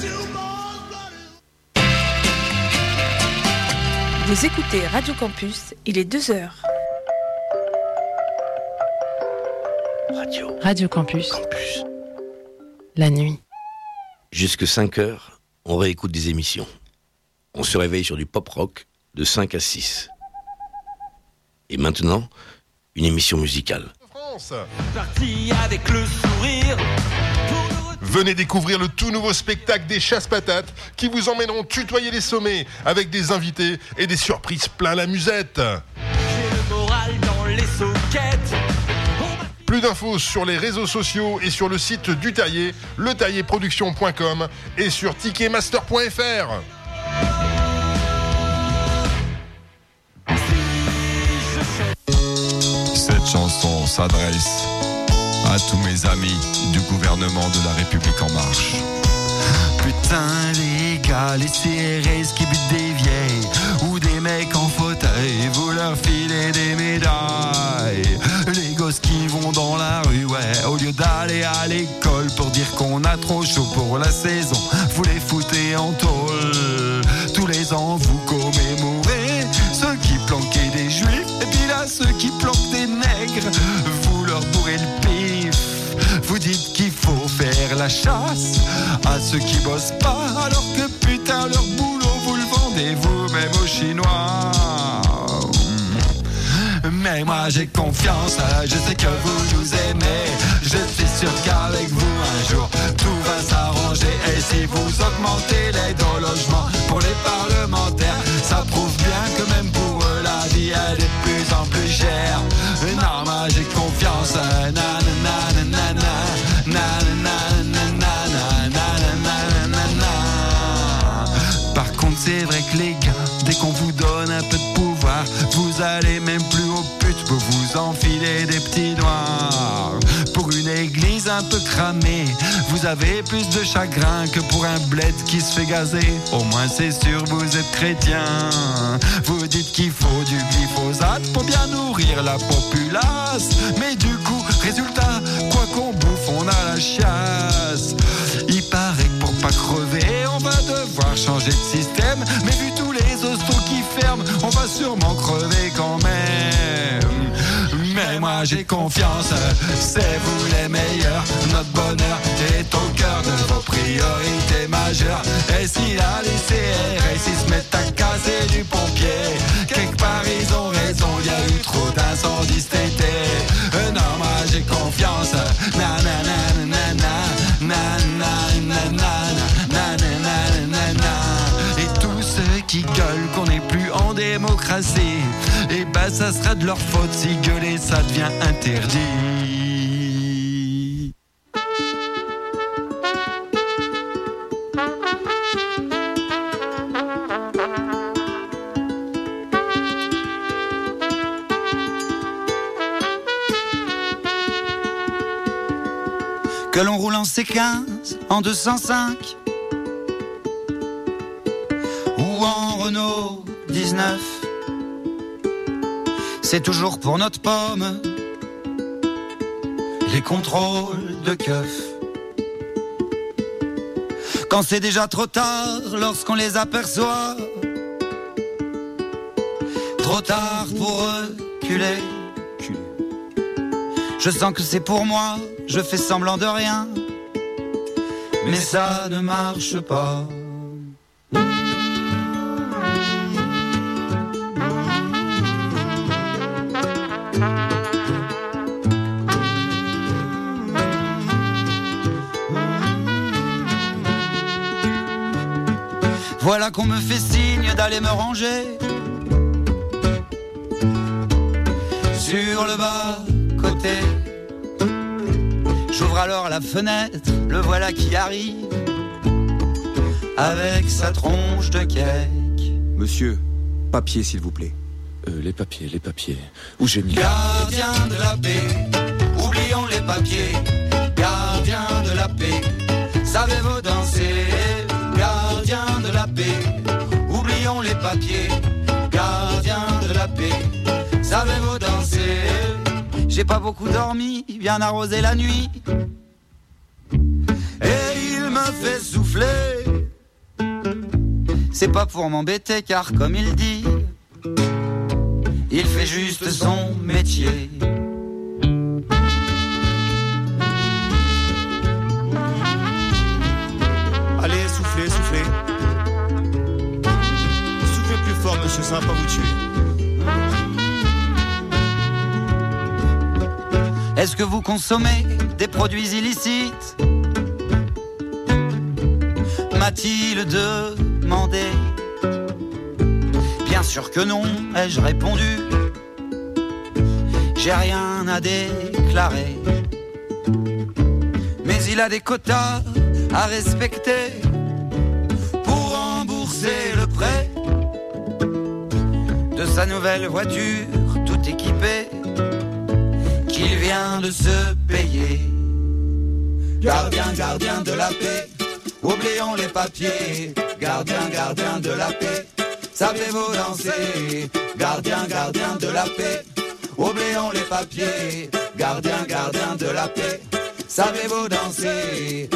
Vous écoutez Radio Campus, il est 2h. Radio Campus. La nuit. Jusque 5h, on réécoute des émissions. On se réveille sur du pop-rock de 5 à 6. Et maintenant, une émission musicale. Parti avec le sourire. Venez découvrir le tout nouveau spectacle des Chasse-Patates qui vous emmèneront tutoyer les sommets avec des invités et des surprises plein la musette. J'ai le moral dans les soquettes. Plus d'infos sur les réseaux sociaux et sur le site du Taillé, letailléproduction.com et sur ticketmaster.fr. Cette chanson s'adresse à tous mes amis du gouvernement de la République En Marche. Putain les gars, les CRS qui butent des vieilles ou des mecs en fauteuil, vous leur filez des médailles. Les gosses qui vont dans la rue, ouais, au lieu d'aller à l'école pour dire qu'on a trop chaud pour la saison, vous les foutez en tôle. Tous les ans vous commémorez ceux qui planquaient des juifs, et puis là ceux qui planquent des nègres, vous leur bourrez le pif. Vous dites qu'il faut faire la chasse à ceux qui bossent pas, alors que putain leur boulot vous le vendez vous-même aux Chinois. Mais moi j'ai confiance, je sais que vous nous aimez. Je suis sûr qu'avec vous un jour tout va s'arranger. Et si vous augmentez l'aide au logement pour les parlementaires, ça prouve bien que même pour eux la vie elle est de plus en plus chère. Non moi j'ai confiance, par contre c'est vrai que les gars, dès qu'on vous donne un peu de pouvoir, vous allez même plus aux putes pour vous enfiler des petits noirs. Pour une église un peu cramée, vous avez plus de chagrin que pour un bled qui se fait gazer. Au moins c'est sûr vous êtes chrétien. Vous dites qu'il faut du glyphosate pour bien nourrir la populace, mais du coup, résultat, quoi qu'on bouffe, on a la chiasse. Il paraît que pour pas crever, on va devoir changer de système, mais vu tous les hostos qui ferment, on va sûrement crever quand même. Mais moi j'ai confiance, c'est vous les meilleurs. Notre bonheur est au cœur de vos priorités majeures. Et si là les CRS ils se mettent à casser du pompier, quelque part ils ont raison, il y a eu trop d'incendies cet été. Non moi j'ai confiance, et tous ceux qui gueulent qu'on n'est plus en démocratie, et ben ça sera de leur faute si gueuler ça devient interdit. Que l'on roule en C15, en 205 ou en Renault 19, c'est toujours pour notre pomme les contrôles de keuf. Quand c'est déjà trop tard, lorsqu'on les aperçoit, trop tard pour reculer. Je sens que c'est pour moi, je fais semblant de rien, mais ça ne marche pas. Voilà qu'on me fait signe d'aller me ranger sur le bas-côté. J'ouvre alors la fenêtre, le voilà qui arrive avec sa tronche de cake. Monsieur, papier s'il vous plaît. Les papiers. Où j'ai mis... Gardien de la paix, oublions les papiers. Gardien de la paix, savez-vous danser? Gardien de la paix, oublions les papiers. Gardien de la paix, savez-vous danser? J'ai pas beaucoup dormi, bien arrosé la nuit, et il me fait souffler c'est pas pour m'embêter car comme il dit, il fait juste son métier. Allez, soufflez, soufflez. Soufflez plus fort, monsieur, ça va pas vous tuer. Est-ce que vous consommez des produits illicites? M'a-t-il demandé. Bien sûr que non, ai-je répondu. J'ai rien à déclarer. Mais il a des quotas à respecter pour rembourser le prêt de sa nouvelle voiture tout équipée qu'il vient de se payer. Gardien, gardien de la paix, oublions les papiers. Gardien, gardien de la paix, savez-vous danser? Gardien, gardien de la paix, oublions les papiers. Gardien, gardien de la paix, savez-vous danser?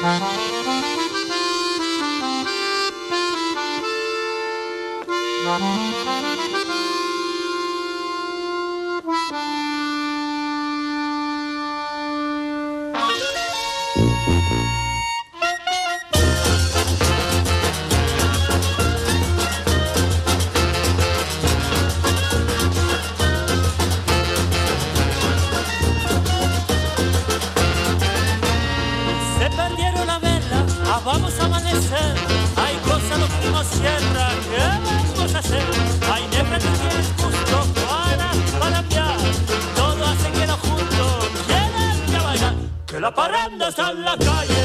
Vamos a amanecer, hay cosas lo que nos cierra, ¿qué vamos a hacer? Hay negra que tienes gusto para enviar, todo hace que lo junto, quieren que bailar, que la parranda está en la calle,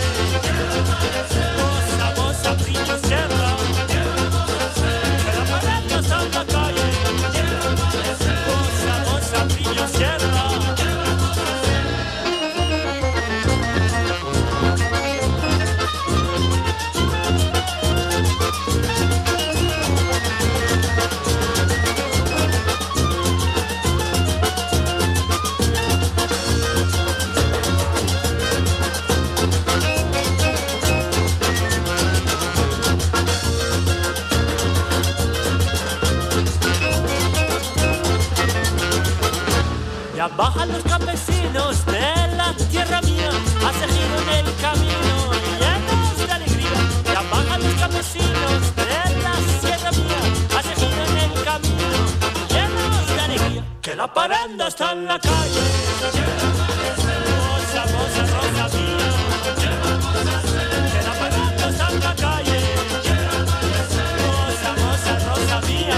vamos a brillo cierra, que la parranda está en la calle, vamos a brillo cierra. Ya bajan los campesinos de la tierra mía a seguir en el camino llenos de alegría. Ya bajan los campesinos de la sierra mía a seguir en el camino llenos de alegría. Que la parranda está en la calle. Rosa, rosa, rosa mía. Que la parranda está en la calle. Rosa, rosa, rosa mía.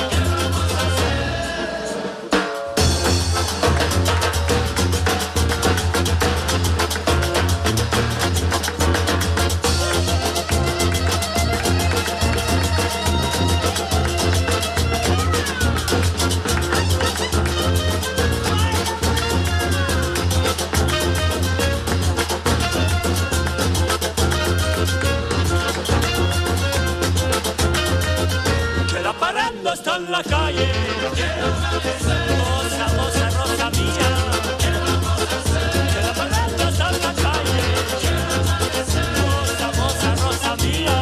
Está en la calle, rosa, rosa, rosa mía. Que la parranda está en la calle, rosa, rosa, rosa mía.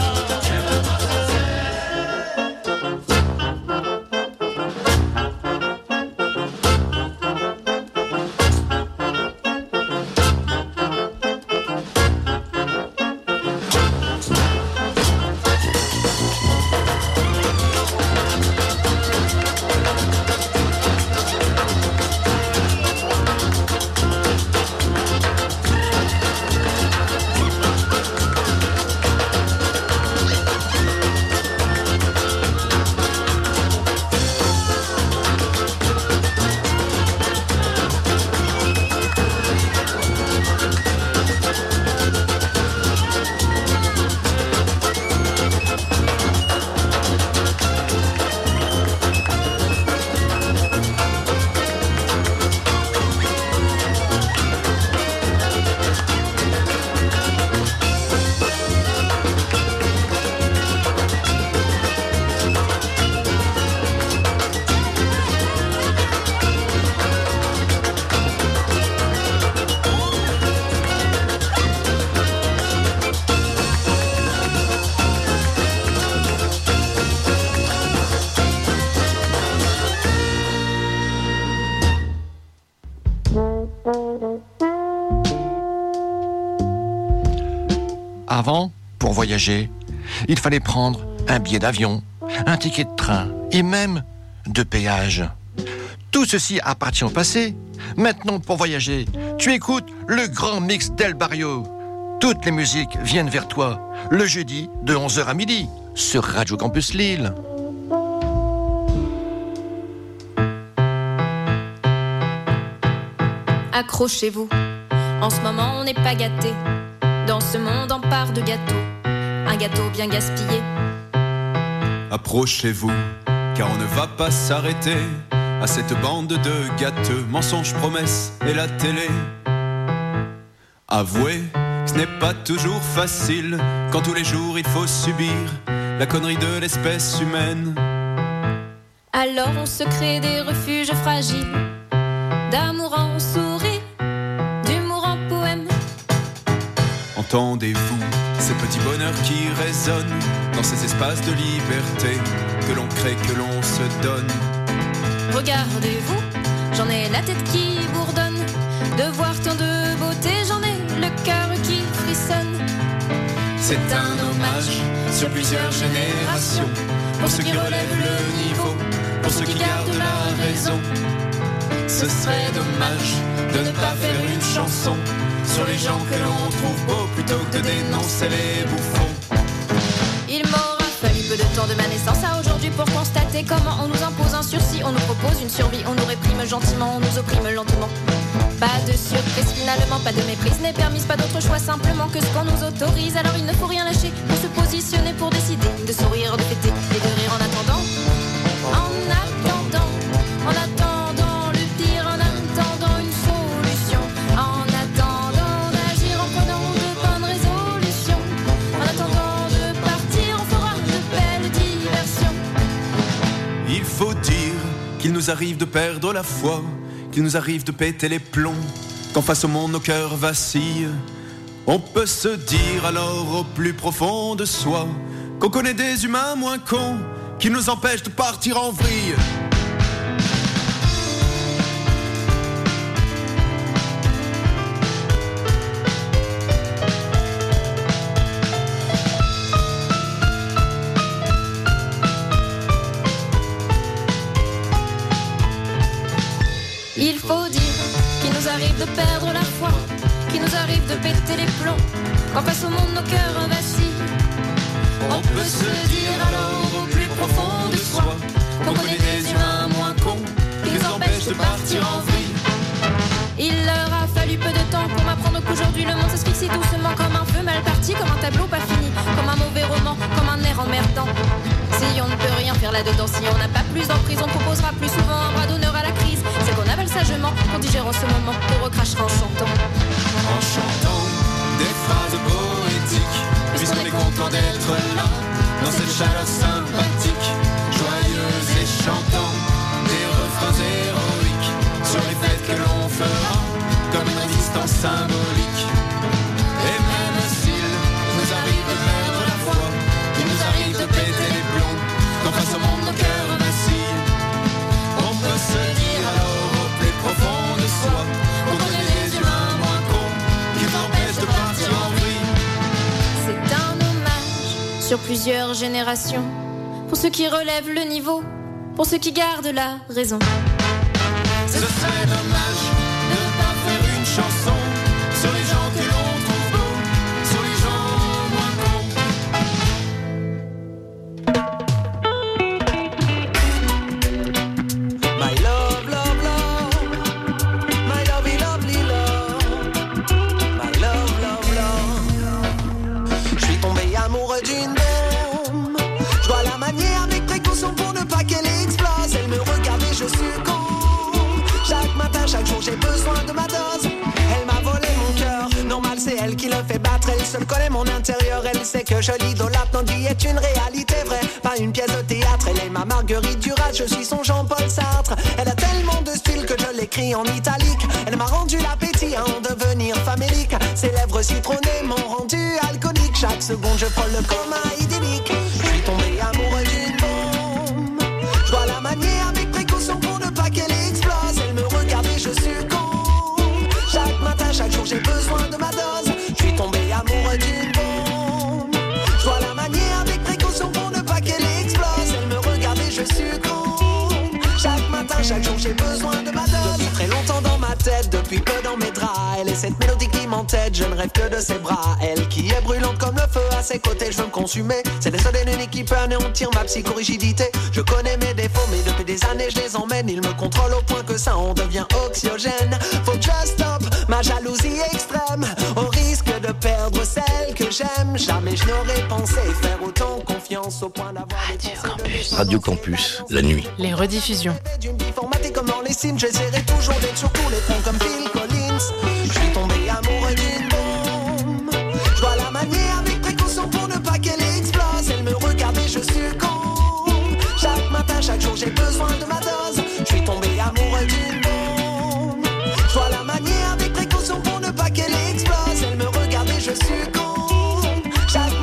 Avant, pour voyager, il fallait prendre un billet d'avion, un ticket de train et même de péage. Tout ceci appartient au passé. Maintenant, pour voyager, tu écoutes le grand mix d'El Barrio. Toutes les musiques viennent vers toi, le jeudi de 11h à midi, sur Radio Campus Lille. Accrochez-vous, en ce moment on n'est pas gâtés. Dans ce monde en part de gâteaux, un gâteau bien gaspillé. Approchez-vous, car on ne va pas s'arrêter à cette bande de gâteux, mensonges, promesses et la télé. Avouez, ce n'est pas toujours facile quand tous les jours il faut subir la connerie de l'espèce humaine. Alors on se crée des refuges fragiles, d'amour en sourire, d'humour en poème. Entendez-vous, petit bonheur qui résonne dans ces espaces de liberté que l'on crée, que l'on se donne. Regardez-vous, j'en ai la tête qui bourdonne. De voir tant de beauté, j'en ai le cœur qui frissonne. C'est un hommage sur plusieurs générations, pour ceux qui relèvent le niveau, pour ceux qui gardent la raison. Ce serait dommage de ne pas faire une chanson sur les gens que l'on trouve beaux, plutôt que de dénoncer les bouffons. Il m'aura fallu peu de temps de ma naissance à aujourd'hui pour constater comment on nous impose un sursis, on nous propose une survie, on nous réprime gentiment, on nous opprime lentement. Pas de surprise finalement, pas de méprise n'est permise, pas d'autre choix simplement que ce qu'on nous autorise. Alors il ne faut rien lâcher pour se positionner, pour décider de sourire, de fêter et de rire en attendant. En attendant le pire, en attendant une solution, en attendant d'agir, en prenant de bonnes résolutions, en attendant de partir, on fera de belles diversions. Il faut dire qu'il nous arrive de perdre la foi, qu'il nous arrive de péter les plombs, quand face au monde nos cœurs vacillent. On peut se dire alors au plus profond de soi qu'on connaît des humains moins cons qui nous empêchent de partir en vrille. Il faut dire qu'il nous arrive de perdre la foi, qu'il nous arrive de péter les plombs, quand face au monde nos cœurs vacillent. On peut se dire alors au plus profond de soi qu'on connaît des humains moins cons qui nous empêchent de partir en vrille. Il leur a fallu peu de temps pour m'apprendre qu'aujourd'hui le monde s'asphyxie doucement comme un feu mal parti, comme un tableau pas fini, comme un mauvais roman, comme un air emmerdant. Si on ne peut rien faire là-dedans, si on n'a pas plus d'emprise, on proposera plus souvent un bras d'honneur à la crise. C'est qu'on avale sagement, qu'on digère en ce moment, qu'on recrachera en chantant. En chantant des phrases poétiques, puisqu'on est content d'être là, dans cette chaleur sympathique, joyeuse et chantant des refrains héroïques sur les fêtes que l'on fera, comme une résistance symbolique. Et même s'il nous arrive de perdre la foi, il nous arrive de péter les plombs, quand face au monde nos cœurs vacillent. On peut se dire alors au plus profond de soi qu'on connaît des humains moins cons qui nous empêchent de partir en vrille. C'est un hommage sur plusieurs générations, pour ceux qui relèvent le niveau, pour ceux qui gardent la raison. Ce serait dommage de ne pas faire une chanson sur les gens que l'on trouve beaux, sur les gens moins cons. My love, love, love, my lovely, lovely love, my love, love, love. Je suis tombé amoureux d'une bombe, je dois la manier avec précaution pour ne pas qu'elle explose. Elle me regarde et je succombe. Chaque matin, chaque jour, j'ai besoin de ma dose. Elle m'a volé mon cœur, normal c'est elle qui le fait battre. Elle seule connaît mon intérieur, elle sait que je l'idolâtre. Notre vie est une réalité vraie, pas une pièce de théâtre. Elle est ma Marguerite Duras, je suis son Jean-Paul Sartre. Elle a tellement de style que je l'écris en italique. Elle m'a rendu l'appétit à en devenir famélique. Ses lèvres citronnées m'ont rendu alcoolique. Chaque seconde je frôle le coma idyllique. Je suis tombé amoureux d'une bombe, je dois la manier avec précaution pour ne pas qu'elle explose. Elle me regarde et je succombe. Chaque matin, chaque jour j'ai besoin de ma dose. Je suis tombé amoureux d'une bombe, je dois la manier avec précaution pour ne pas qu'elle explose. Elle me regarde et je succombe. Chaque matin, chaque jour j'ai besoin de ma dose. Depuis très longtemps dans ma tête, depuis peu dans mes draps, elle est cette mélodie qui m'entête, je ne rêve que de ses bras. Elle qui est brûlante comme le feu, à ses côtés je veux me consumer. C'est les seuls et l'unique qui peut anéantir ma psychorigidité. Je connais mes défauts mais depuis des années je les emmène. Il me contrôle au point que ça en devient oxygène. Faut just stop ma jalousie extrême, au risque de perdre celle que j'aime. Jamais je n'aurais pensé faire autant confiance au point d'avoir Radio Campus, la nuit. Les rediffusions. d'une vie formatée comme dans les Sims. J'essaierai toujours d'être sur tous les fronts comme Phil Collins. Je suis tombé amoureux d'une bombe, je dois la manier avec précaution pour ne pas qu'elle explose. Elle me regarde et je succombe. Chaque matin, chaque jour j'ai besoin de ma dose. Je suis tombé amoureux d'une bombe, je dois la manier avec précaution pour ne pas qu'elle explose. Elle me regarde et je succombe. Chaque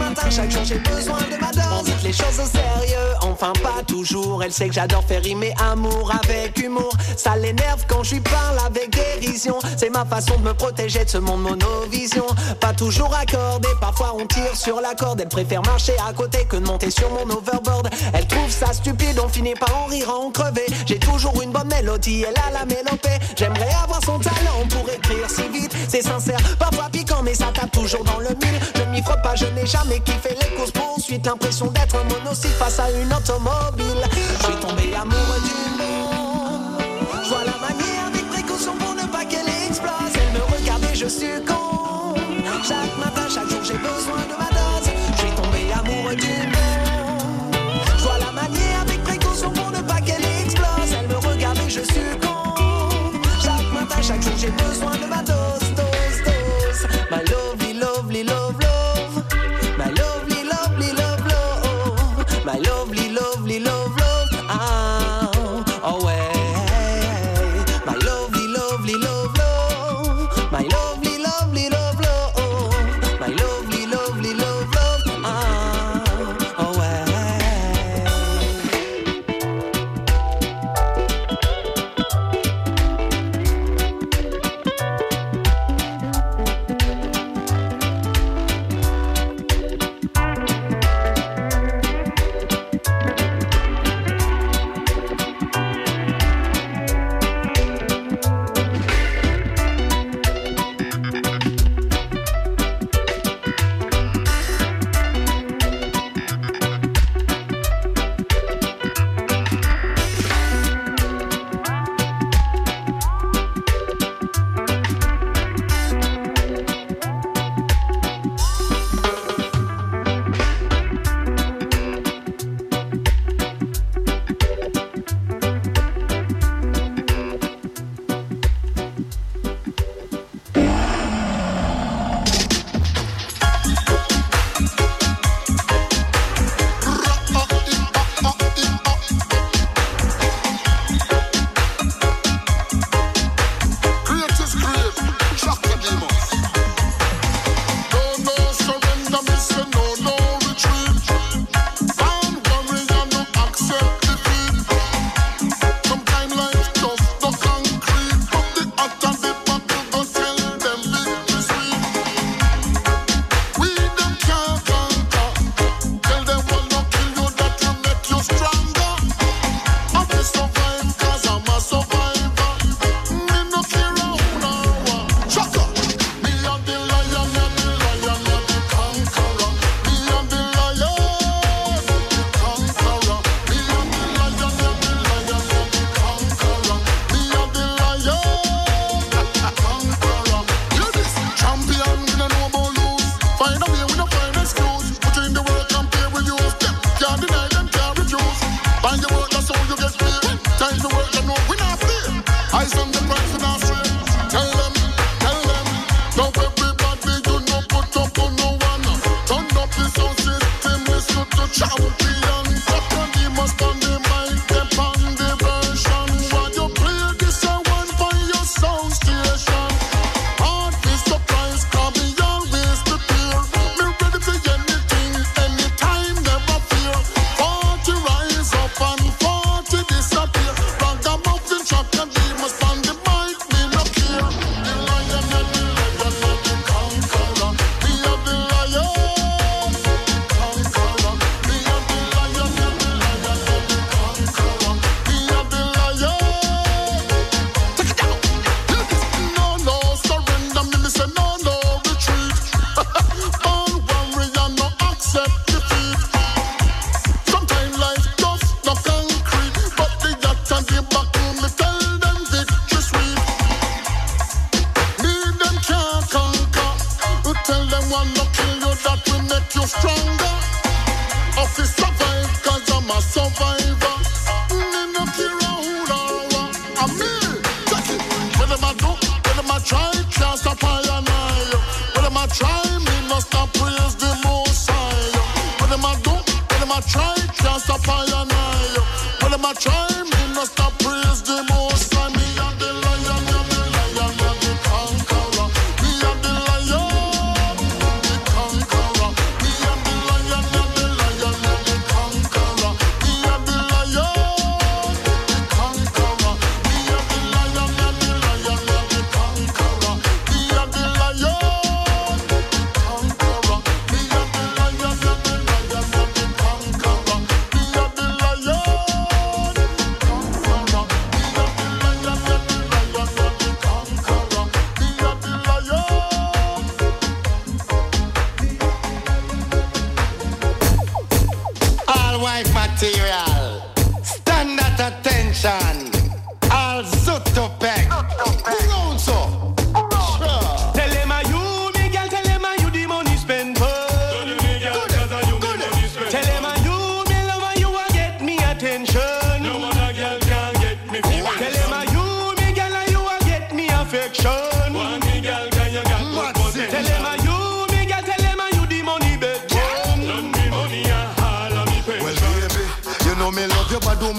les choses au sérieux, enfin pas toujours. Elle sait que j'adore faire rimer amour avec humour. Ça l'énerve quand je lui parle avec dérision. C'est ma façon de me protéger de ce monde monovision. Pas toujours accordé, parfois on tire sur la corde. Elle préfère marcher à côté que de monter sur mon overboard. Elle trouve ça stupide, on finit par en rire, en crever. J'ai toujours une bonne mélodie, elle a la mélopée. J'aimerais avoir son talent pour écrire si vite. C'est sincère, parfois piquant, mais ça tape toujours dans le mille. Je ne m'y frotte pas, je n'ai jamais kiffé les courses poursuites. L'impression d'être un monocycle face à une automobile. Je suis tombé amoureux d'une bombe. Je vois la manière avec précaution pour ne pas qu'elle explose. Elle me regarde et je succombe. Chaque matin, chaque jour, j'ai besoin de ma dose. Je suis tombé amoureux d'une bombe. Je vois la manière avec précaution pour ne pas qu'elle explose. Elle me regarde et je succombe. Chaque matin, chaque jour, j'ai besoin de ma dose, dose, dose. My lovely, lovely, love, love. My lovely, lovely, love, love. My lovely, lovely, love, love. Ah, oh ouais. My lovely, lovely, love, love. My lovely, lovely, love, love. My lovely, lovely, love, love. Ah, oh ouais.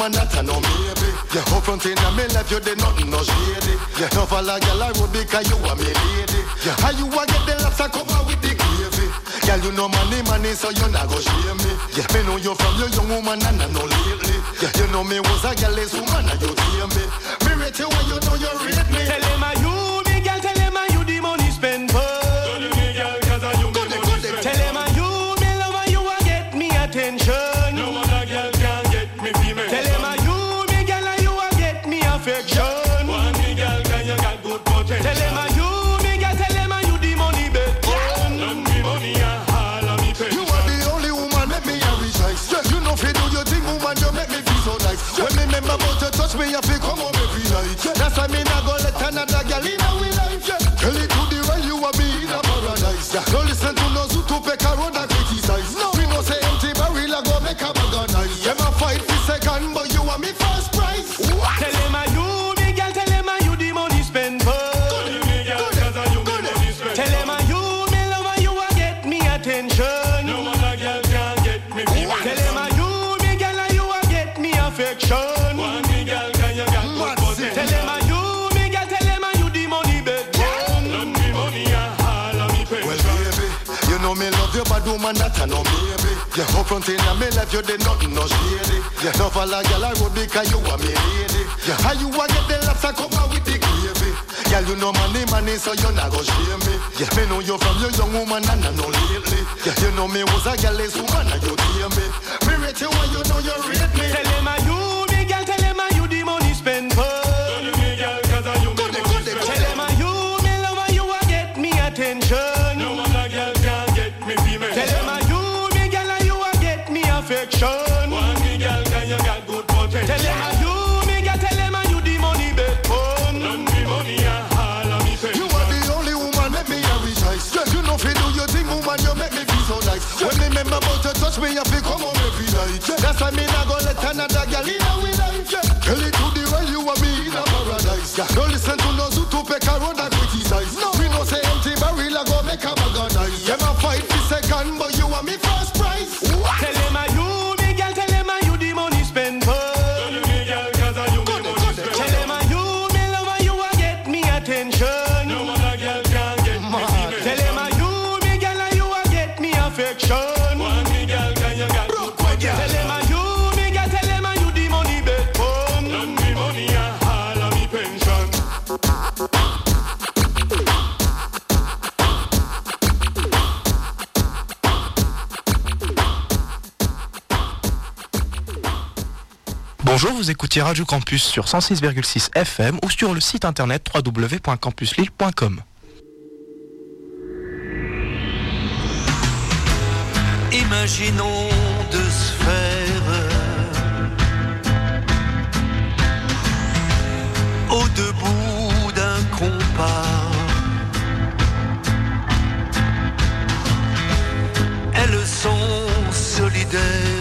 woman that I know maybe. Yeah, up front in me life, you did nothing no shady. Yeah, no fall a girl I would because you are me lady. Yeah, how you a get the lobster cover with the gravy? Girl, you know money, so you not go shame me. Yeah, me know you from your young woman and I know lately. Yeah, you know me was a girl's woman and you hear me. Me rate you when you know you rate me. Tell him a you, me girl, tell him a you the money spend for. Tell him a you, me love a you a get me attention. No other girl can get me female. Tell him a you, me girl, a you a get me affection. One me girl, can you got good potential. Tell him a you, me girl, tell him a you the money bet. None the money a all of me pension. You are the only woman make me a rejoice. Yeah, you know fi do your thing, woman, you make me feel so nice. When me remember about you touch me, I feel come home every night. That's why me not go let another girl in our life. Yeah, tell it to the right, you are me in a paradise. Yeah, don't listen to no zoo to pick a road and criticize. No, we no say empty barrel, I go make a bag of nice. Yeah, my fight for second, but you are me first prize. What? Tell him a you, me girl, tell him a you the money spend for. Tell him a you, me love a you a get me attention. No other girl can get me female. Tell him a you, me girl, a you a get me affection. One me girl, can you got good potential. Tell him a you, me girl, tell him a you the money bet. None the money a all of me pension. Well, baby, you know me love you, bad woman that I know maybe. Yeah, up front in me life, you did nothing no shady. Yeah, no fall a girl I would because you are me lady. Yeah, how you a get the lobster cover with the gravy? Girl, you know money, so you not go shame me. Yeah, me know you from your young woman and I know lately. Yeah, you know me was a girl's woman and you hear me. Me rate you when you know you rate me. Tell him a you, me girl, tell him a you the money spend for. Tell me girl, cause I you make money spend. Tell him a you, me love a you a get me attention. No other girl can get me female. Tell him a you, me girl, a you a get me affection. One me girl, can you got good potential. Tell him a you, me girl, tell him a you the money bet fun. None the money a all of me pension. You are the only woman make me a rejoice. Yeah, you know fi do your thing, woman, you make me feel so nice. When me remember about you touch me, I feel come home every night. Yeah, that's why me not go let another girl in our life. Yeah, tell it to the right, you are me in a paradise. Yeah, don't listen to no zoo to pick a road and criticize. No, we no say empty barrel, I go make a bag of nice. Yeah, my fight for second, but you are me first prize. What? Tell him a you, me girl, tell him a you the money spend for. Tell me girl, cause I you make money spend. Tell him a you, me love a you a get me attention. No other girl can get me female. Tell him a you, me girl, a you a get me affection. One me girl, can you got good potential. Tell him a you, me girl, tell him a you the money bet fun. None the money a all of me pension. Bonjour, vous écoutez Radio Campus sur 106,6 FM ou sur le site internet www.campuslille.com. Imaginons deux sphères au debout d'un compas. Elles sont solidaires.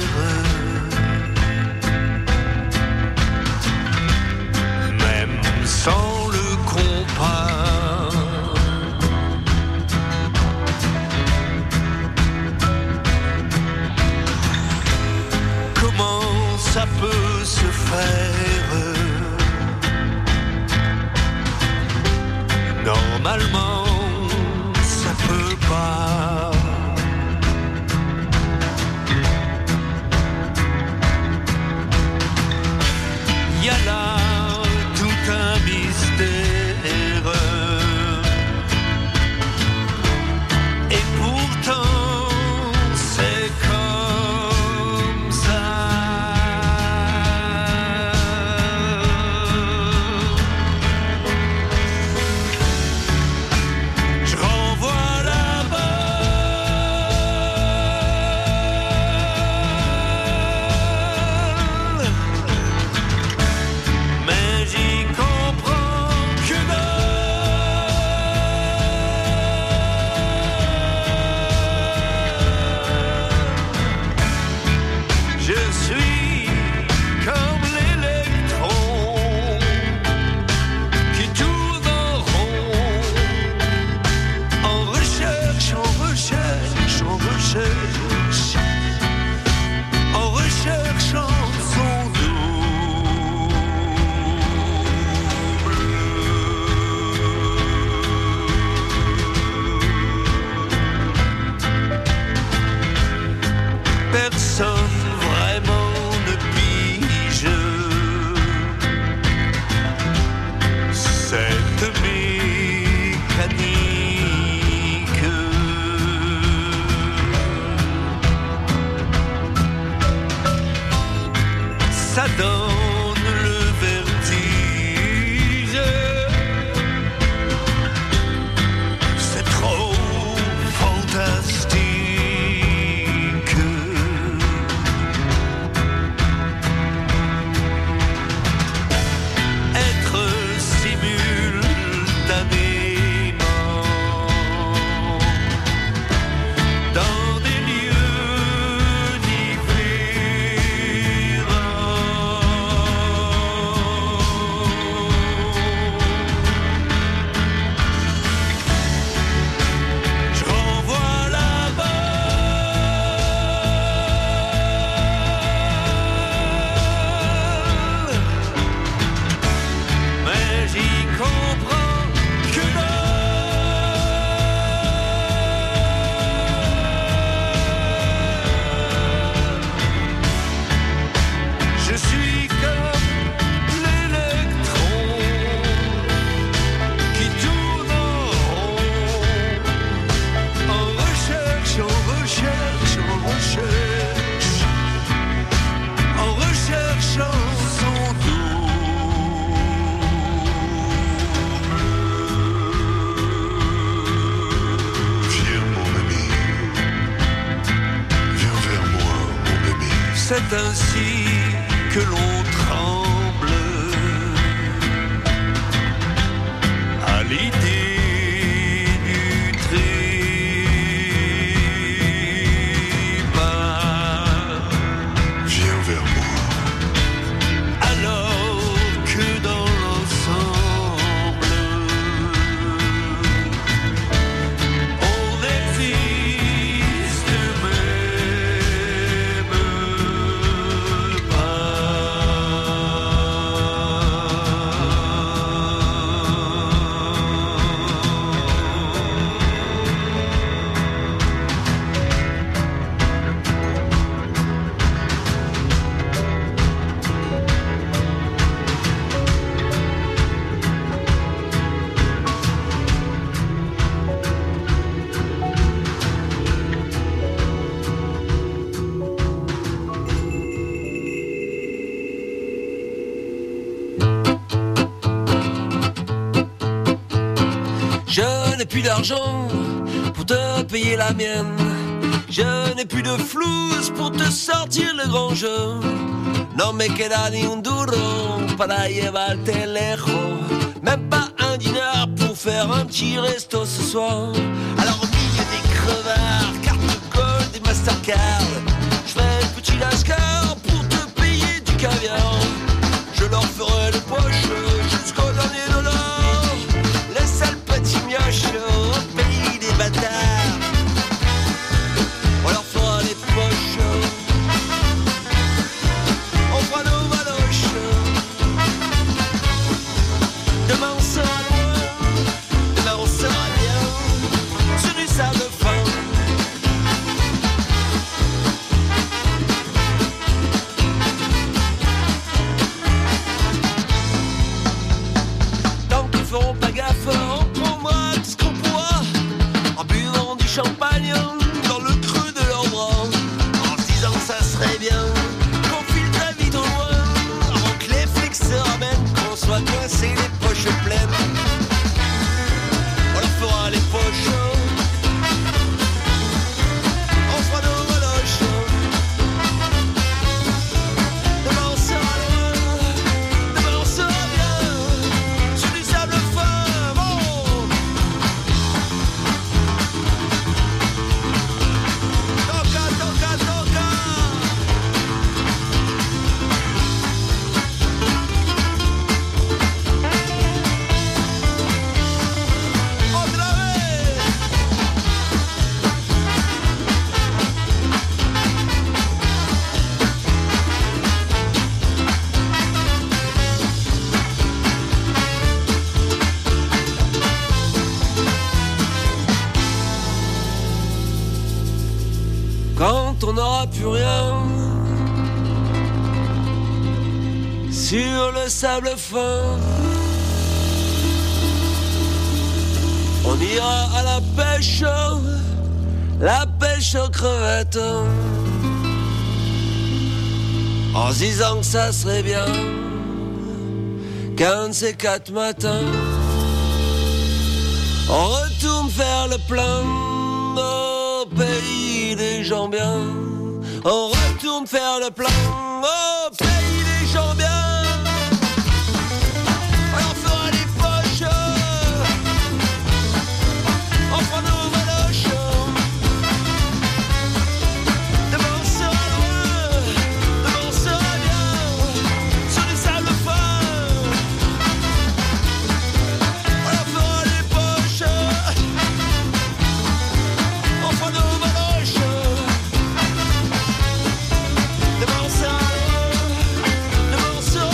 Sans le compas, comment ça peut se faire? Normalement, ça peut pas. Y a là un mystère, et pourtant c'est comme ça. Je renvoie la balle c'est ainsi que l'on tremble à l'idée du trépas. Viens vers moi. Alors que dans l'ensemble on n'existe même pas. Je n'ai plus d'argent pour te payer la mienne. Je n'ai plus de flouze pour te sortir le grand jeu. No me queda ni un duro para llevarte lejos. Même pas un dinar pour faire un petit resto ce soir. Alors au milieu des crevards, carte de gold et Mastercard, je fais le petit lascar pour te payer du caviar. Je leur ferai les poches jusqu'au dernier dollar. Les sales petits mioches au pays des bâtards. On leur fera les poches. On fera nos valoches. Demain on sera loin. Demain on sera bien. Sur du sable fin. Tant qu'ils feront pas gaffe, on prendra tout ce qu'on pourra. En buvant du champagne dans le creux de leurs bras. En se disant que ça serait bien qu'on file très vite au loin. Avant que les flics se ramènent, qu'on soit coincé les poches pleines. On leur fera les poches. On fera nos valoches. Demain on sera loin. Demain on sera bien. Sur du sable fin. Bon. Toca, toca, toca. Otra vez. Quand on n'aura plus rien sur le sable fin, on ira à la pêche aux crevettes, en se disant que ça serait bien qu'un de ces 4 matins on retourne faire le plein au pays des gens bien. On retourne faire le plein au pays des gens bien. On leur fera les poches. On fera nos valoches. Demain on sera loin. Demain on sera bien. Sur les sables fins. On leur fera les poches. On fera nos valoches. Demain on sera loin. Demain on sera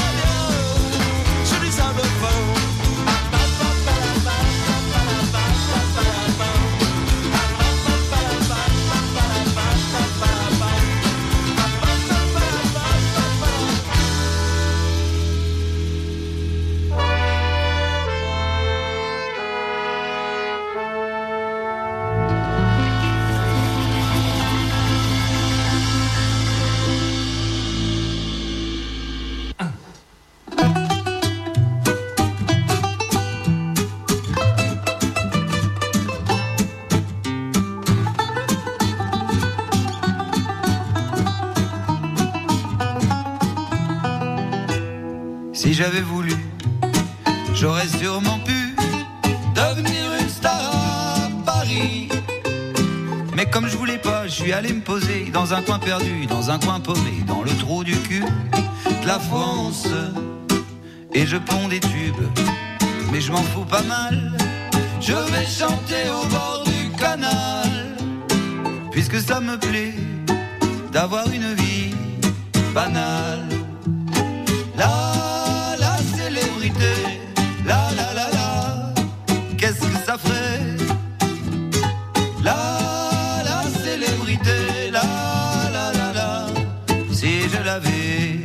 j'avais voulu, j'aurais sûrement pu devenir une star à Paris. Mais comme je voulais pas, je suis allé me poser dans un coin perdu, dans un coin paumé, dans le trou du cul de la France. Et je ponds des tubes, mais je m'en fous pas mal. Je vais chanter au bord du canal, puisque ça me plaît d'avoir une vie banale. La célébrité, la, qu'est-ce que ça ferait? La célébrité, la, si je l'avais.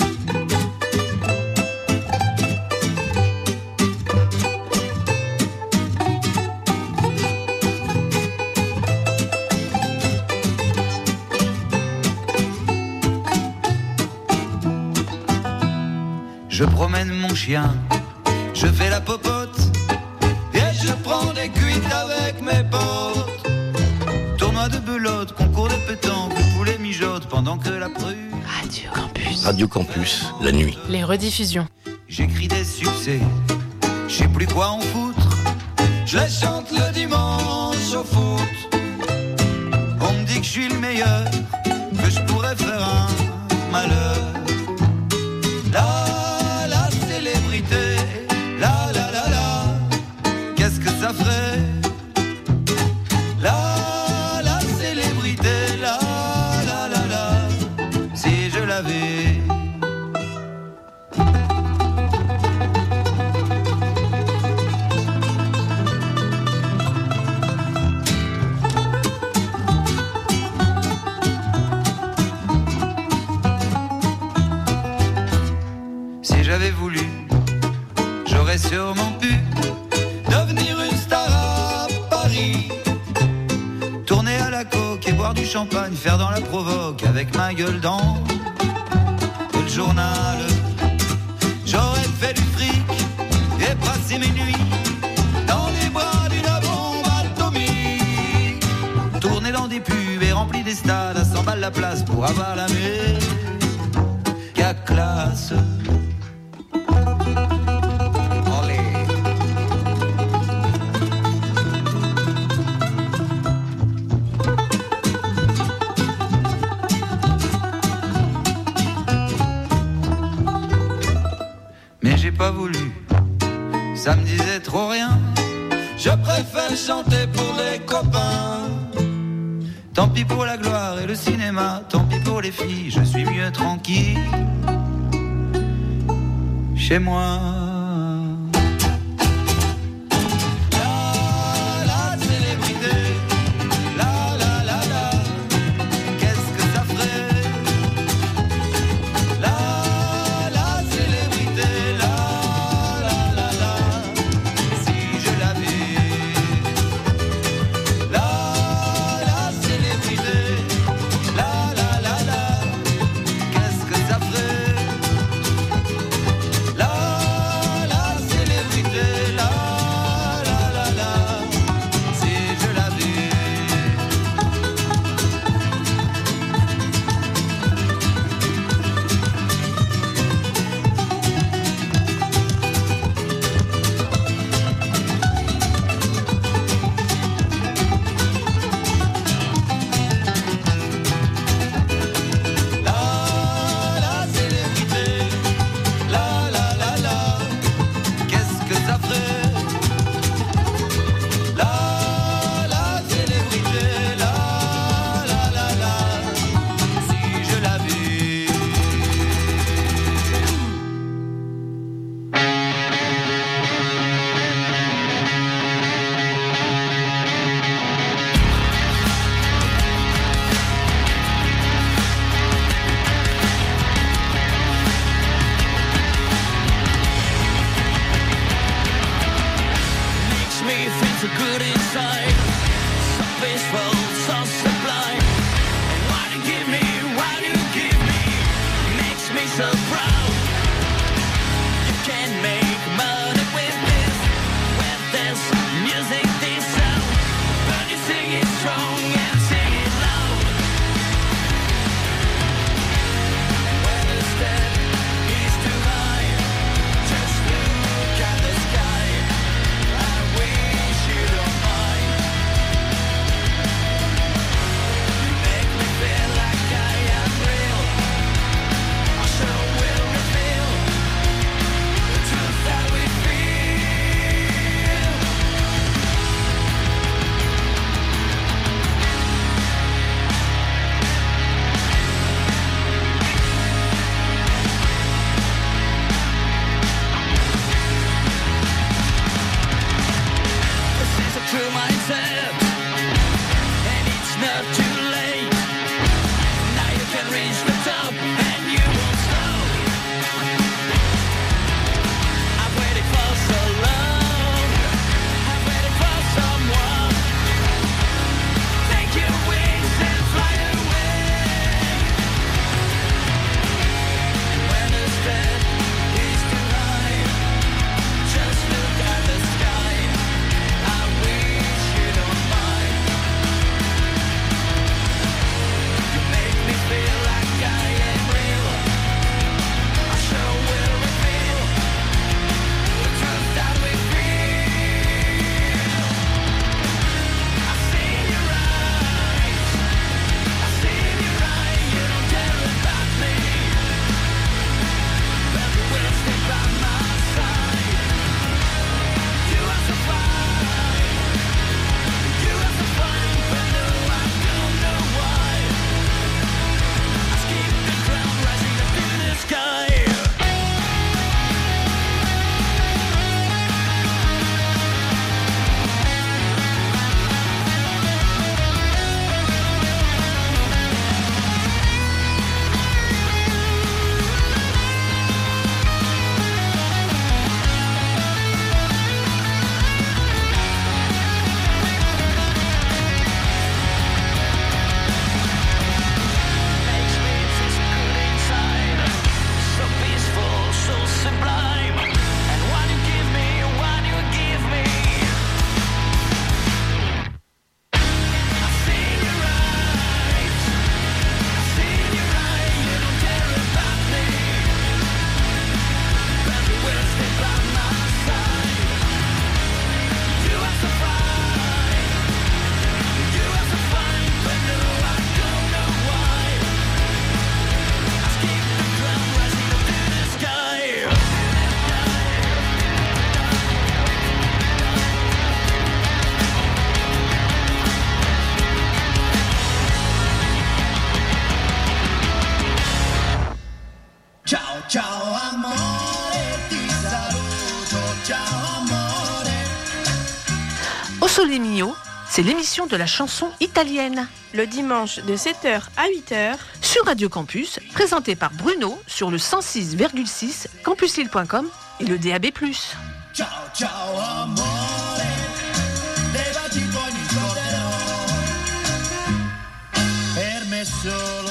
Je promène mon chien, je fais la popote, et je prends des cuites avec mes potes. Tournoi de belote, concours de pétanque, le poulet mijote pendant que la prue. Radio Campus. Radio Campus, la nuit. Les rediffusions. J'écris des succès, je sais plus quoi en foutre. Je les chante le dimanche au foot. On me dit que je suis le meilleur, que je pourrais faire un malheur. La célébrité, la, qu'est-ce que ça ferait? La célébrité, la, si je l'avais. Si j'avais voulu, j'aurais sûrement pu devenir une star à Paris. Tourner à la coque et boire du champagne, faire dans la provoque avec ma gueule dans le journal. J'aurais fait du fric et passé mes nuits dans les bras d'une bombe atomique. Tourner dans des pubs et remplir des stades à 100 balles la place pour avoir la méga classe. J'ai pas voulu, ça me disait trop rien. Je préfère chanter pour les copains. Tant pis pour la gloire et le cinéma, tant pis pour les filles, je suis mieux tranquille chez moi. La célébrité, la, qu'est-ce que ça ferait? La célébrité, si je l'avais. La célébrité, la, qu'est-ce que ça ferait? La célébrité, la, si je l'avais. La célébrité, la, qu'est-ce que ça ferait? La célébrité, la, si je l'avais. Makes me feel so good inside, so peaceful, so sublime. What you give me, makes me so proud. You can make money with this music, this sound. But you sing it strong and sing it loud. When the step is too high, Sole Mio, c'est l'émission de la chanson italienne. Le dimanche de 7h à 8h sur Radio Campus, présentée par Bruno sur le 106,6 campuslille.com et le DAB+. Ciao, ciao, amore, dei baci poi mi scorderò, per me solo.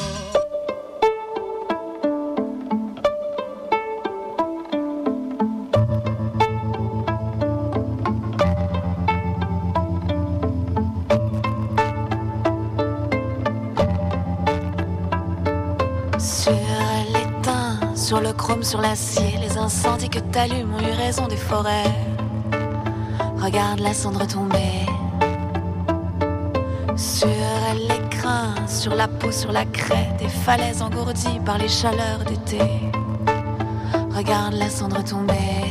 Sur le chrome, sur l'acier, les incendies que t'allumes ont eu raison des forêts. Regarde la cendre tomber sur l'écrin, sur la peau, sur la craie des falaises engourdies par les chaleurs d'été. Regarde la cendre tomber.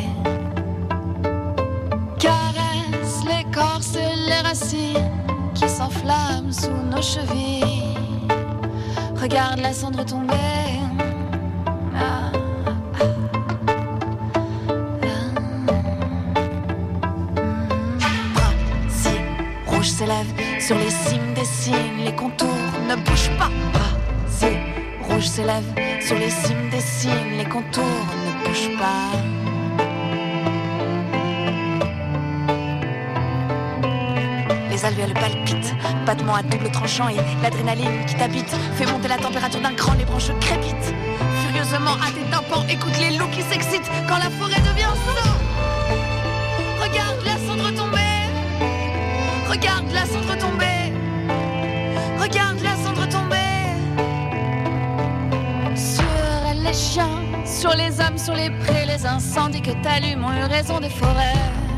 Caresse l'écorce et les racines qui s'enflamment sous nos chevilles. Regarde la cendre tomber. Sur les cimes des cygnes, les contours ne bougent pas. Bras rouge s'élève sur les cimes des cygnes, les contours ne bougent pas. Les alvéoles palpitent, battements à double tranchant et l'adrénaline qui t'habite fait monter la température d'un cran, les branches crépitent. Furieusement à tes tympans, écoute les loups qui s'excitent quand la forêt devient sang. Regarde la cendre tomber. Regarde la cendre tomber. Regarde la cendre tomber. Sur les chiens, sur les hommes, sur les prés, les incendies que t'allumes ont eu raison des forêts.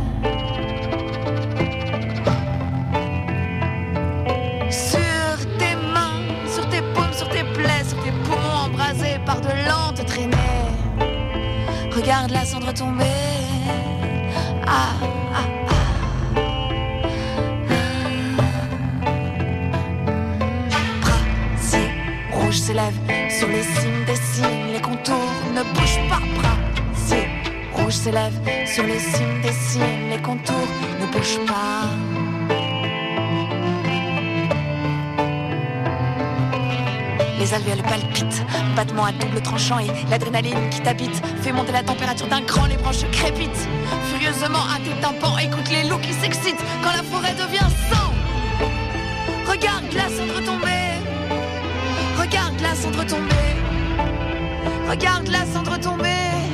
Sur tes mains, sur tes paumes, sur tes plaies, sur tes poumons embrasés par de lentes traînées. Regarde la cendre tomber. Ah, ah. S'élève sur les cimes des cygnes, les contours ne bougent pas. Bras rouge s'élève sur les cimes des cygnes, les contours ne bougent pas. Les alvéoles palpitent, battements à double tranchant et l'adrénaline qui t'habite fait monter la température d'un cran, les branches crépitent. Furieusement à tes tympans, écoute les loups qui s'excitent quand la forêt devient sang. Regarde la cendre tomber. Regarde la cendre tomber. Regarde la cendre tomber.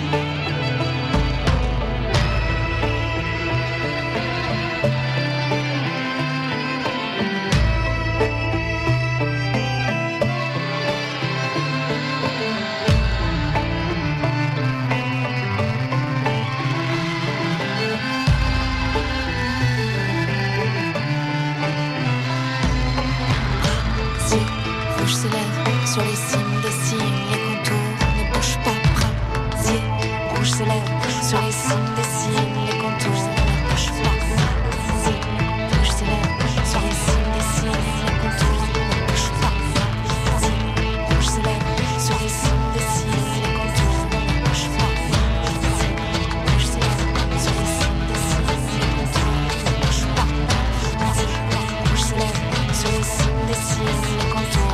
Rouge s'élève sur les cimes des cygnes, les contours ne bougent pas. Brasier rouge s'élève sur les cimes des cygnes, les contours ne bougent pas. Brasier rouge s'élève sur les cimes des cygnes, les contours ne bougent pas. Brasier rouge s'élève sur les cimes des cygnes, les contours ne bougent pas. Brasier rouge s'élève sur les cimes des cygnes, les contours ne bougent pas. Brasier rouge s'élève sur les cimes des cygnes, les contours.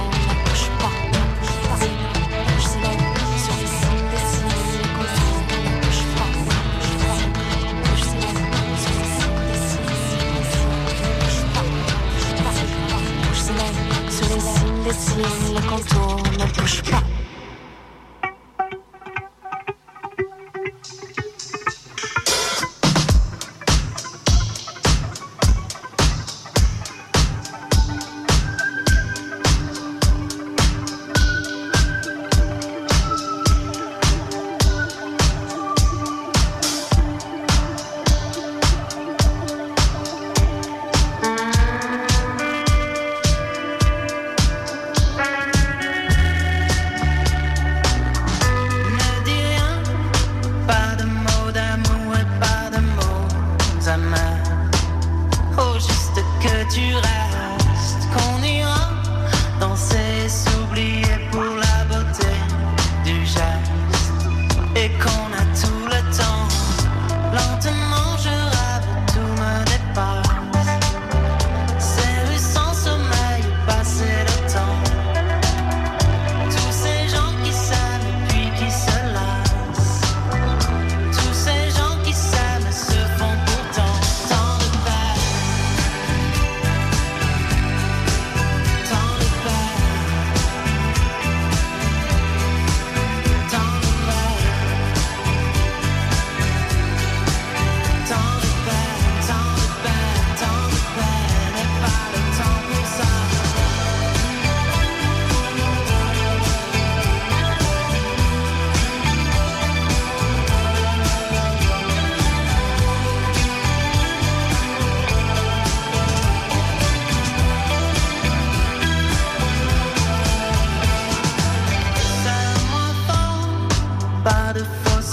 Les contours ne bougent pas.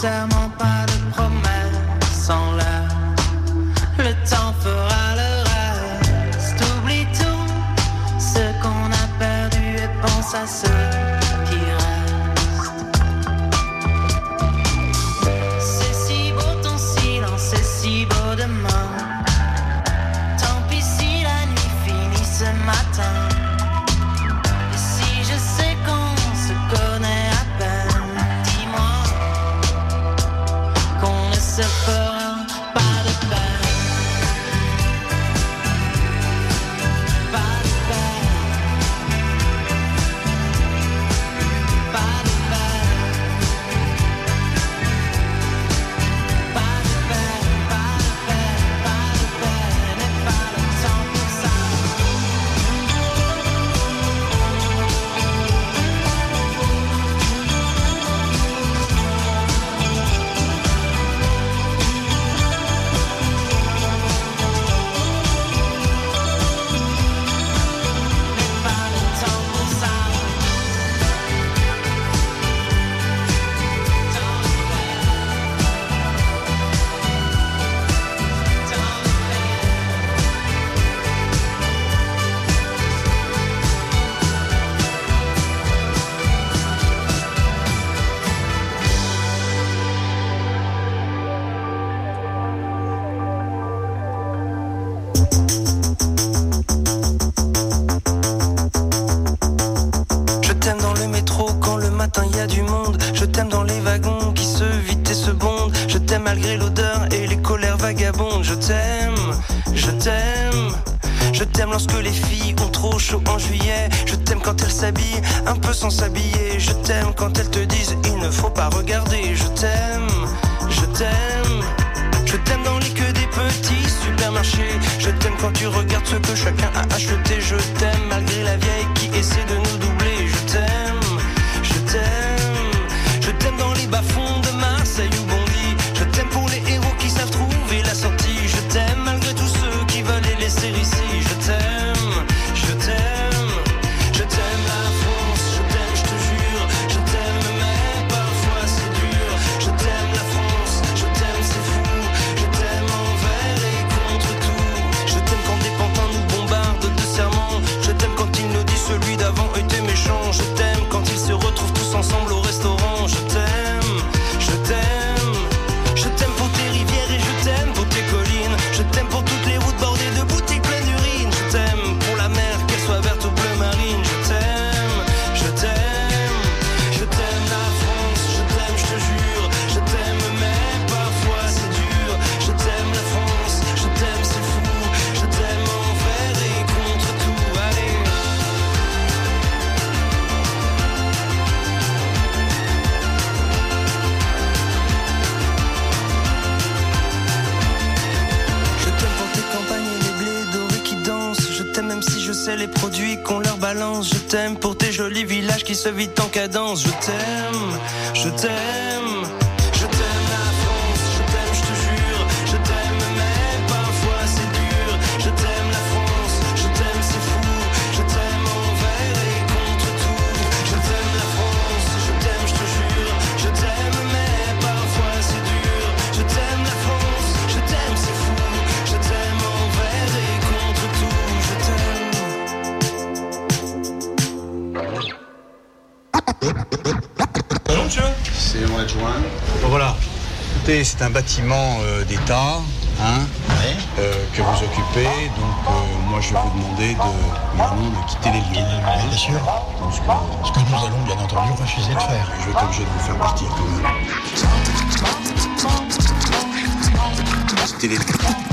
serment, pas de promesses en l'air. Le temps fera le reste. Oublie tout ce qu'on a perdu et pense à ceux qui restent. C'est si beau ton silence, c'est si beau demain. Tant pis si la nuit finit ce matin. Et si je sais qu'on se connaît à peine, dis-moi qu'on ne se fera pas de peine. Pas de peine. Pas de peine. Pas de peine, pas de peine, pas de peine. Et pas le temps pour ça. Je t'aime dans le métro quand le matin y a du monde. Je t'aime dans les wagons qui se vident et se bondent. Je t'aime malgré l'odeur et les colères vagabondes. Je t'aime, je t'aime. Je t'aime lorsque les filles ont trop chaud en juillet. Je t'aime quand elles s'habillent un peu sans s'habiller. Je t'aime quand elles te disent il ne faut pas regarder. Je t'aime, je t'aime. Je t'aime dans les queues des petits supermarchés. Je t'aime quand tu regardes ce que chacun a acheté. Je t'aime malgré la vieille qui essaie de nous doubler. Je t'aime, je t'aime. Je t'aime dans les bas-fonds de Marseille ou Bondy. Je t'aime pour les héros qui savent trouver la sortie. Je t'aime malgré tous ceux qui veulent les laisser ici. Je t'aime, je t'aime. Je t'aime la France, je t'aime, je te jure. Je t'aime mais parfois c'est dur. Je t'aime la France, je t'aime c'est fou. Je t'aime envers et contre tout. Je t'aime quand des pantins nous bombardent de serments. Je t'aime quand ils nous disent celui d'avant était méchant. Je t'aime quand ils se retrouvent tous ensemble au restaurant. Je t'aime, je t'aime. Je t'aime pour tes rivières et je t'aime pour tes collines. Je t'aime pour toutes les routes bordées de boutiques pleines d'urine. Je t'aime pour la mer, qu'elle soit verte ou bleu marine. Je t'aime, je t'aime. Je t'aime la France, je t'aime, je te jure. Je t'aime mais parfois c'est dur. Je t'aime la France, je t'aime c'est fou. Je t'aime envers et contre tout. Allez. Je t'aime pour tes campagnes et les blés dorés qui dansent. Je t'aime même si je sais les produits qu'on leur balance. Je t'aime pour tes jolis villages qui se vident en cadence. Je t'aime, je t'aime. Je t'aime la France, je t'aime, je te jure. Je t'aime mais parfois c'est dur. Je t'aime la France, je t'aime c'est fou. Je t'aime envers et contre tout. Je t'aime la France, je t'aime, je te jure. Je t'aime mais parfois c'est dur. Je t'aime la France, je t'aime c'est fou. Je t'aime envers et contre tout. Je t'aime. C'est mon adjoint. Bon, voilà. Écoutez, c'est un bâtiment d'État que vous occupez. Donc, moi, je vais vous demander maintenant de quitter les lieux. Bien sûr. Ce que nous allons, bien entendu, refuser de faire. Je vais être obligé de vous faire partir quand même. Quitter les lieux.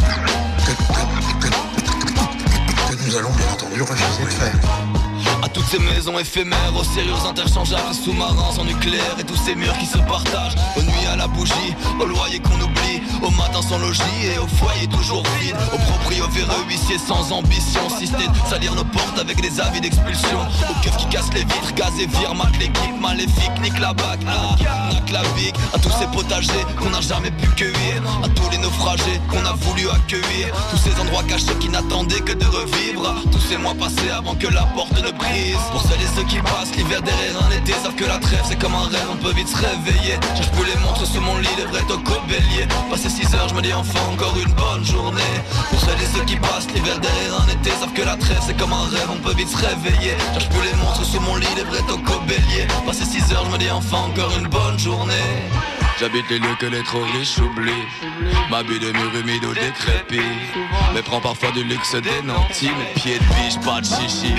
Que nous allons, bien entendu, refuser de faire. À toutes ces maisons éphémères, aux serrures interchangeables, sous-marins sans nucléaire et tous ces murs qui se partagent. Aux nuits à la bougie, au loyer qu'on oublie, au matin sans logis et au foyer toujours vide. Aux proprios véreux, huissiers sans ambition, si ce n'est de salir nos portes avec des avis d'expulsion. Aux keufs qui cassent les vitres, gaz et virent, marquent l'équipe maléfique, nique la bague, naque la bique. À tous ces potagers qu'on n'a jamais pu cueillir, à tous les naufragés qu'on a voulu accueillir, tous ces endroits cachés qui n'attendaient que de revivre, tous ces mois passés avant que la porte ne brille. brise. Pour celles et ceux qui passent l'hiver derrière un été, savent que la trêve c'est comme un rêve, on peut vite se réveiller. Cherche plus les montres sous mon lit, les vrais tocs au bélier. Passé 6 heures, je me dis enfin encore une bonne journée. Pour celles et ceux qui passent l'hiver derrière un été, savent que la trêve c'est comme un rêve, on peut vite se réveiller. Cherche plus les montres sous mon lit, les vrais tocs au bélier. Passé 6 heures, je me dis enfin encore une bonne journée. J'habite les lieux que les trop riches oublient. M'habille de murs humides ou décrépits. Mais prends parfois du luxe des nantis. Mes pieds de biche, pas de chichi.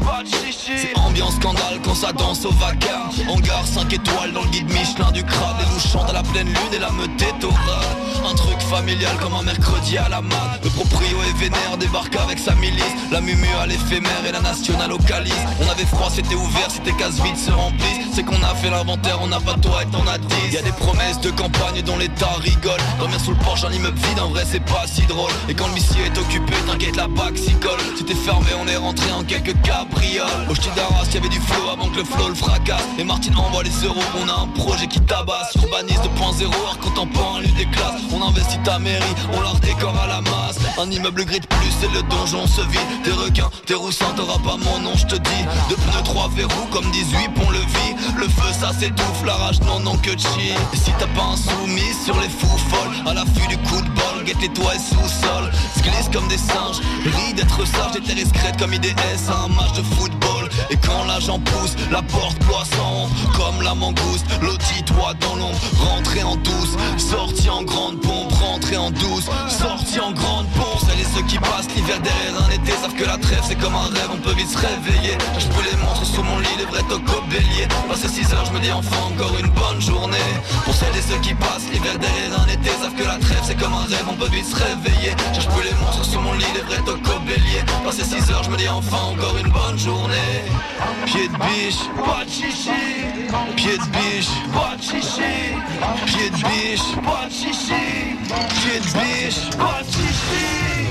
C'est ambiance scandale quand ça danse au vacarme. Hangar 5 étoiles dans le guide Michelin du crabe. Les loups chantent à la pleine lune et la meute est orale. Un truc familial comme un mercredi à la mat. Le proprio est vénère, débarque avec sa milice. La mumu à l'éphémère et la nationale au calice. On avait froid, c'était ouvert, si tes cases vides se remplissent. C'est qu'on a fait l'inventaire, on n'a pas de toilette, on a 10. Y'a des promesses de campagne dont l'État rigole. Dormir sous le porche d'un immeuble vide, en vrai c'est pas si drôle. Et quand le missier est occupé, t'inquiète la bague s'y colle. C'était fermé, on est rentré en quelques cabrioles. Au ch'ti d'Arras, y'avait du flow avant que le flow le fracasse. Et Martine envoie les euros, on a un projet qui tabasse. Urbanise 2.0, art contemporain, lutte des classes. On investit ta mairie, on la redécore à la masse. Un immeuble gris de plus et le donjon se vide. T'es requin, t'es roussin, t'auras pas mon nom, je te dis. De pneus 3 verrous comme 18 pont-levis. Le feu ça s'étouffe, la rage non que chi. Et si t'as pas un soumis sur les fous folles, à l'affût du coup de bol, guette les toits et sous-sol. Se glisse comme des singes, rit d'être sage, des terres discrètes comme IDS à un match de football. Et quand l'agent pousse, la porte poisson comme la mangouste. Loti-toi dans l'ombre, rentrez en douce. Sorti en grande pompe, rentrez en douce. Sorti en grande pompe. Celles et ceux qui passent l'hiver derrière un été savent que la trêve c'est comme un rêve, on peut vite se réveiller. Je peux les montres sous mon lit, les vrais tocs au bélier. Passé 6 heures, je me dis enfin encore une bonne journée. Pour celles et ceux qui passent l'hiver derrière un été savent que la trêve c'est comme un rêve, on peut vite se réveiller. Cherche plus les monstres sous mon lit, les vrais tocs au bélier. Passé 6 heures, je me dis enfin encore une bonne journée. Pied de biche, pas de chichi. Pied de biche, pas de chichi. Pied de biche, pas de chichi. Pied de biche, pas de chichi.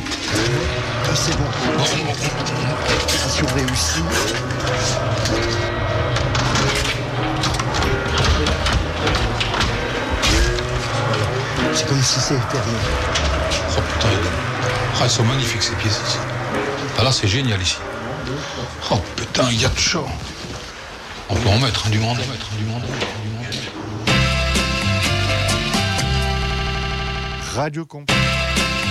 C'est bon. Opération réussie. C'est comme si c'était rien. Oh putain, ils sont magnifiques ces pièces ici. Ah là c'est génial ici. Oh putain, il y a de chaud. On peut en mettre du monde. Radio Campus.